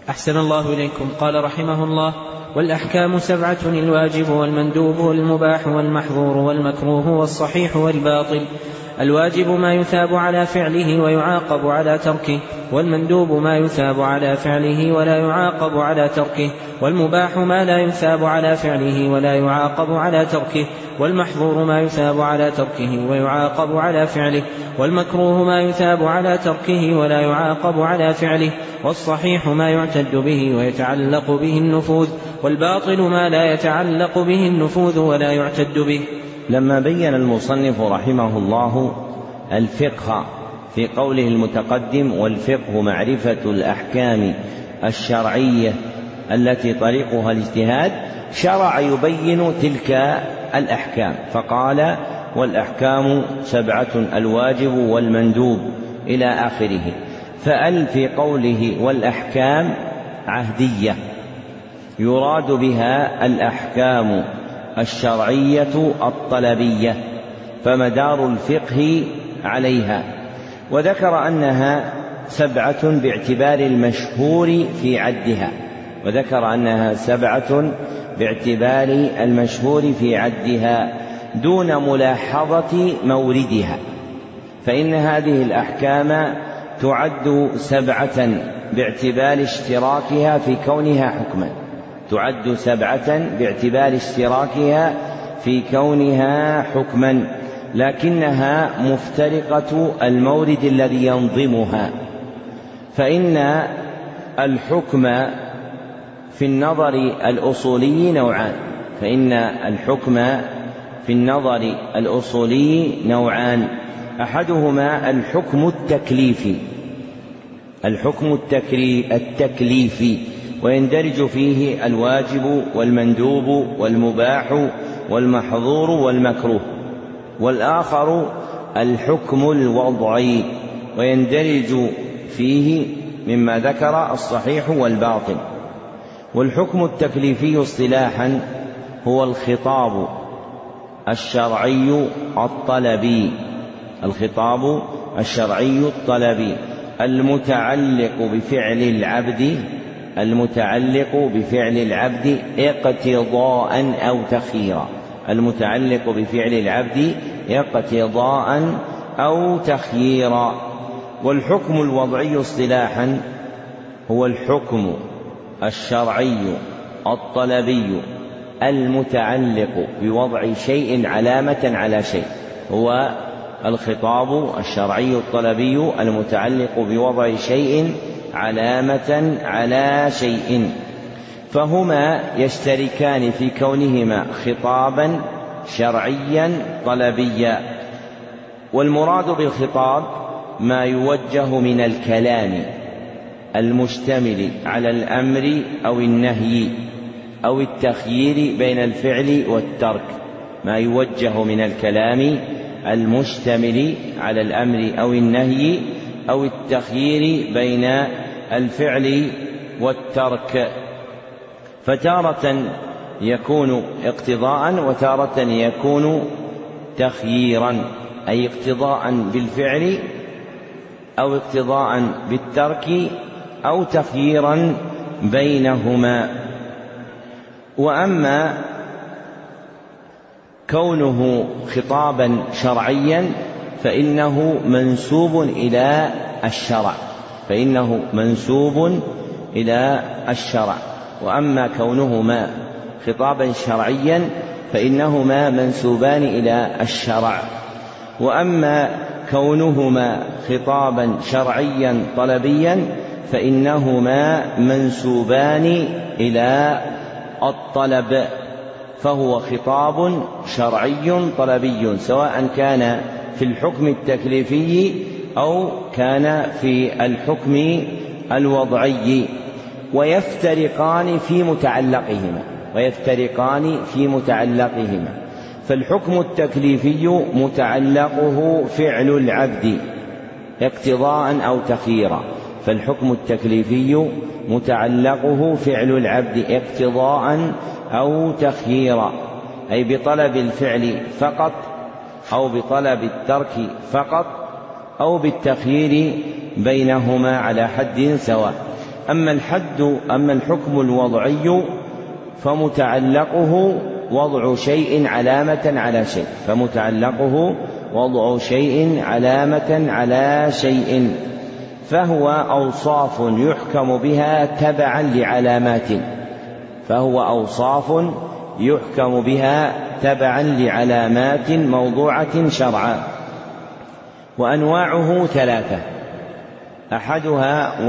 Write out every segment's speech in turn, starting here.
أحسن الله إليكم. قال رحمه الله: والأحكام 7: الواجب والمندوب والمباح والمحظور والمكروه والصحيح والباطل. الواجب ما يثاب على فعله ويعاقب على تركه، والمندوب ما يثاب على فعله ولا يعاقب على تركه، والمباح ما لا يثاب على فعله ولا يعاقب على تركه، والمحظور ما يثاب على تركه ويعاقب على فعله، والمكروه ما يثاب على تركه ولا يعاقب على فعله، والصحيح ما يعتد به ويتعلق به النفوذ، والباطل ما لا يتعلق به النفوذ ولا يعتد به. لما بين المصنف رحمه الله الفقه في قوله المتقدم: والفقه معرفة الأحكام الشرعية التي طريقها الاجتهاد، شرع يبين تلك الأحكام فقال: والأحكام 7: الواجب والمندوب إلى آخره. فأل في قوله والأحكام عهدية، يراد بها الأحكام الشرعية الطلبية، فمدار الفقه عليها. وذكر أنها 7 باعتبار المشهور في عدها، باعتبار المشهور في عدها دون ملاحظة موردها، فإن هذه الأحكام تعد 7 باعتبار اشتراكها في كونها حكما، لكنها مفترقة المورد الذي ينظمها. فإن الحكم في النظر الأصولي نوعان: أحدهما الحكم التكليفي، ويندرج فيه الواجب والمندوب والمباح والمحظور والمكروه، والآخر الحكم الوضعي، ويندرج فيه مما ذكر الصحيح والباطل. والحكم التكليفي اصطلاحا هو الخطاب الشرعي الطلبي المتعلق بفعل العبد اقتضاء أو تخييرا. والحكم الوضعي اصطلاحا هو الحكم الشرعي الطلبي المتعلق بوضع شيء علامة على شيء، هو الخطاب الشرعي الطلبي المتعلق بوضع شيء علامة على شيء، فهما يشتركان في كونهما خطابا شرعيا طلبيا. والمراد بالخطاب ما يوجه من الكلام المشتمل على الأمر أو النهي أو التخيير بين الفعل والترك، ما يوجه من الكلام المشتمل على الأمر أو النهي أو التخيير بين الفعل والترك، فتارة يكون اقتضاء وتارة يكون تخييرا، أي اقتضاء بالفعل أو اقتضاء بالترك أو تخييرا بينهما. وأما كونه خطابا شرعيا فإنه منسوب إلى الشرع، وأما كونهما خطابا شرعيا فإنهما منسوبان إلى الشرع، وأما كونهما خطابا شرعيا طلبيا فإنهما منسوبان إلى الطلب، فهو خطاب شرعي طلبي سواء كان في الحكم التكليفي أو كان في الحكم الوضعي، ويفترقان في متعلقهما. فالحكم التكليفي متعلقه فعل العبد اقتضاء أو تخييرا، أي بطلب الفعل فقط أو بطلب الترك فقط أو بالتخيير بينهما على حد سواء. أما الحكم الوضعي فمتعلقه وضع شيء علامة على شيء، فهو أوصاف يحكم بها تبعا لعلامات موضوعة شرعا. وأنواعه 3: أحدها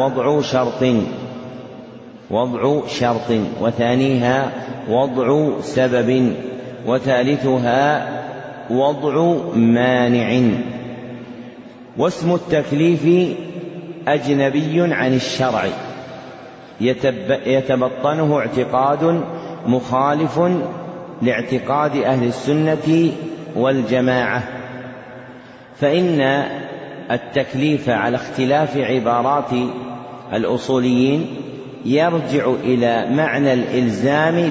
وضع شرط، وثانيها وضع سبب، وثالثها وضع مانع. واسم التكليف أجنبي عن الشرع، يتبطنه اعتقاد مخالف لاعتقاد أهل السنة والجماعة، فإن التكليف على اختلاف عبارات الأصوليين يرجع إلى معنى الإلزام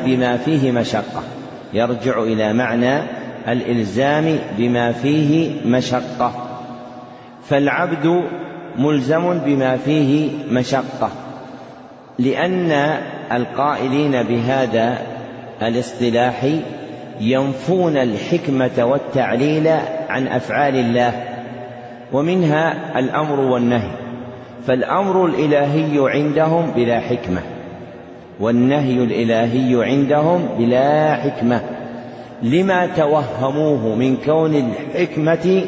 بما فيه مشقة، فالعبد ملزم بما فيه مشقة، لأن القائلين بهذا الاصطلاح ينفون الحكمة والتعليل عن أفعال الله، ومنها الأمر والنهي، فالأمر الإلهي عندهم بلا حكمة، والنهي الإلهي عندهم بلا حكمة، لما توهموه من كون الحكمة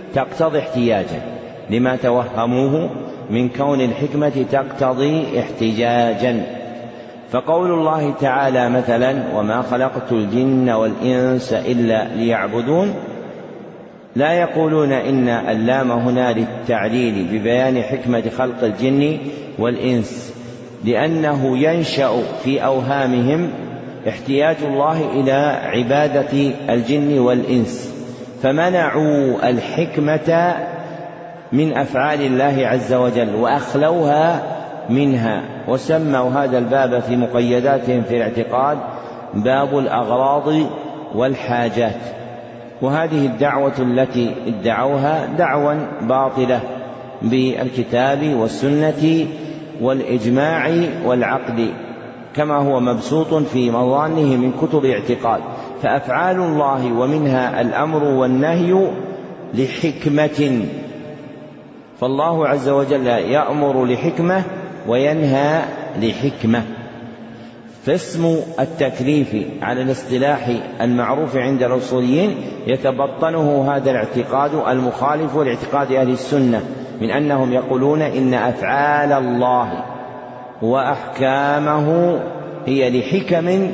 تقتضي احتجاجا. فقول الله تعالى مثلا: وما خلقت الجن والإنس إلا ليعبدون، لا يقولون إن اللام هنا للتعليل ببيان حكمة خلق الجن والإنس، لأنه ينشأ في أوهامهم احتياج الله إلى عبادة الجن والإنس، فمنعوا الحكمة من أفعال الله عز وجل وأخلوها منها، وسموا هذا الباب في مقيداتهم في الاعتقاد باب الأغراض والحاجات. وهذه الدعوة التي ادعوها دعوى باطلة بالكتاب والسنة والإجماع والعقل، كما هو مبسوط في مظانه من كتب الاعتقاد. فأفعال الله ومنها الأمر والنهي لحكمة، فالله عز وجل يأمر لحكمة وينهى لحكمة. فاسم التكليف على الاصطلاح المعروف عند الأصوليين يتبطنه هذا الاعتقاد المخالف لاعتقاد أهل السنة، من أنهم يقولون إن أفعال الله وأحكامه هي لحكم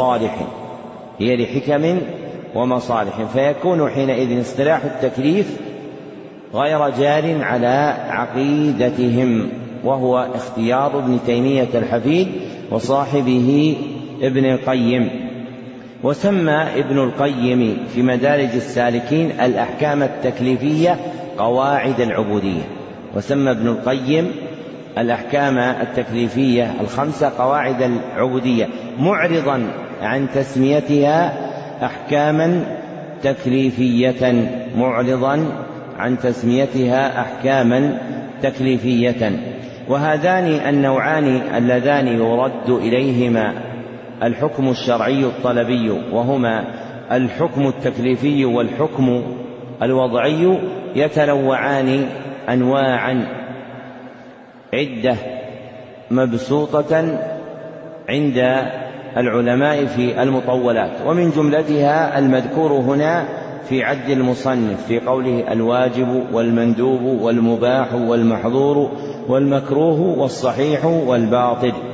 ومصالح، فيكون حينئذ اصطلاح التكليف غير جار على عقيدتهم، وهو اختيار ابن تيمية الحفيد وصاحبه ابن القيم. وسمى ابن القيم في مدارج السالكين الأحكام التكليفية قواعد العبودية، وسمى ابن القيم الأحكام التكليفية 5 قواعد العبودية، معرضا عن تسميتها أحكاما تكليفية. وهذان النوعان اللذان يرد إليهما الحكم الشرعي الطلبي، وهما الحكم التكليفي والحكم الوضعي، يتنوعان أنواعا عدة مبسوطة عند العلماء في المطولات، ومن جملتها المذكور هنا في عد المصنف في قوله: الواجب والمندوب والمباح والمحظور والمكروه والصحيح والباطل.